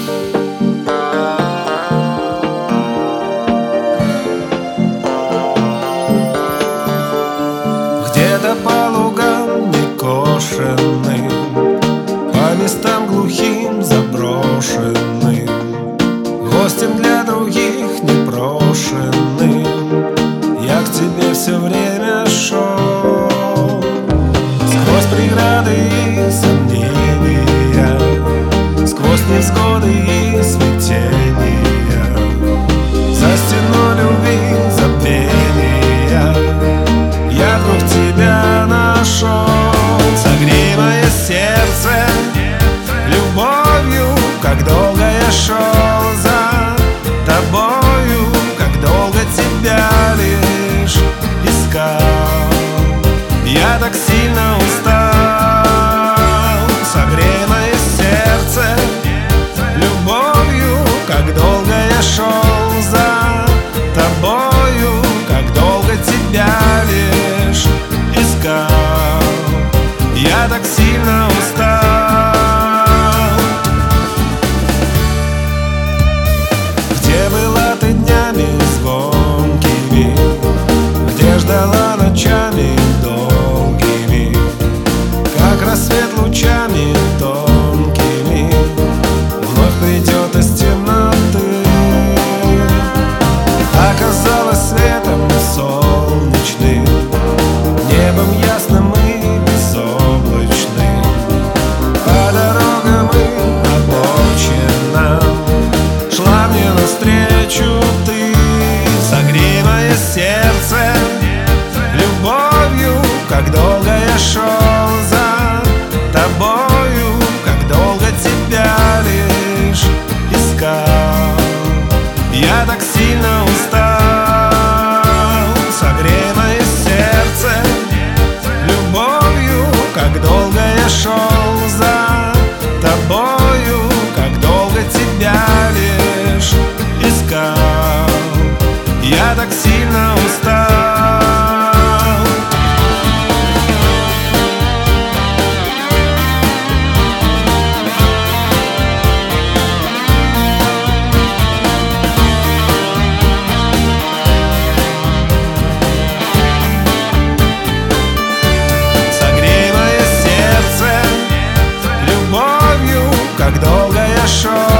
Где-то по лугам некошенным, по местам глухим заброшенным, гостем для других непрошенным, я к тебе все время шел. Сквозь преграды и сомнения, сквозь невзгоды и смятения, за стеной любви забвения я вдруг тебя нашел. Согрей мое сердце любовью, как долго я шел за тобою, как долго тебя лишь искал. Я так сильно устал. Согрей мое сердце любовью, как долго я шел за тобою, как долго тебя лишь искал. Я так сильно устал. Где была ты днями звонкими, где ждала ночами долгими, как рассвет лучами тонкими вновь придет из темноты. Оказалось светом солнечным, небом ясным и безоблачным, по дорогам и обочинам шла мне навстречу ты. Согрей мое сердце любовью, как долго я шел за тобою, как долго тебя лишь искал. Я так сильно устал. Согрей мое сердце любовью, как долго я шел за тобою, как долго тебя лишь искал. Я так сильно устал. Согрей мое сердце любовью, как долго я шел